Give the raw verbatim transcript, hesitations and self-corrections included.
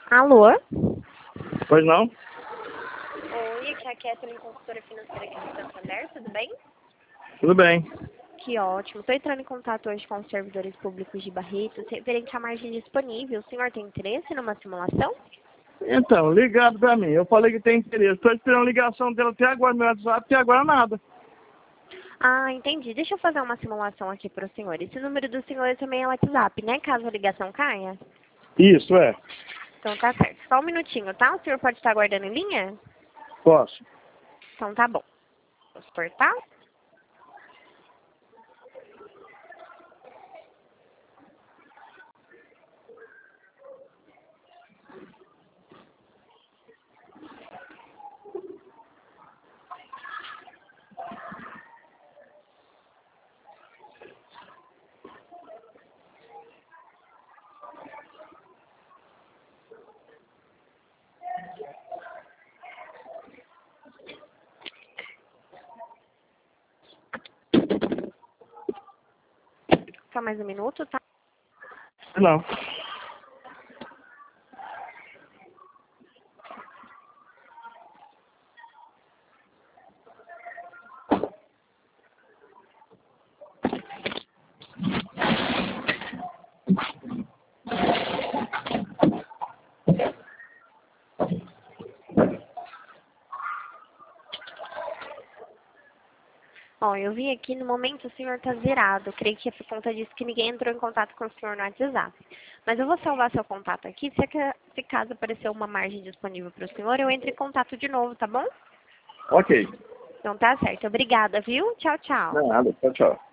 Alô? Pois não? Oi, aqui é a Kathleen, consultora financeira aqui do Santander, tudo bem? Tudo bem. Que ótimo. Estou entrando em contato hoje com os servidores públicos de Barretos, referente à margem disponível. O senhor tem interesse numa simulação? Então, ligado pra mim. Eu falei que tem interesse. Estou esperando a ligação dela até agora, meu WhatsApp, até agora nada. Ah, entendi. Deixa eu fazer uma simulação aqui para o senhor. Esse número do senhor também é WhatsApp, né? Caso a ligação caia. Isso, é. Então tá certo. Só um minutinho, tá? O senhor pode estar aguardando em linha? Posso. Então tá bom. Vou exportar. Só mais um minuto, tá? Não. Bom, eu vi aqui, no momento o senhor está zerado. Eu creio que é por conta disso que ninguém entrou em contato com o senhor no WhatsApp. Mas eu vou salvar seu contato aqui. Se, se caso aparecer uma margem disponível para o senhor, eu entro em contato de novo, tá bom? Ok. Então tá certo. Obrigada, viu? Tchau, tchau. Não é nada. Tchau, tchau.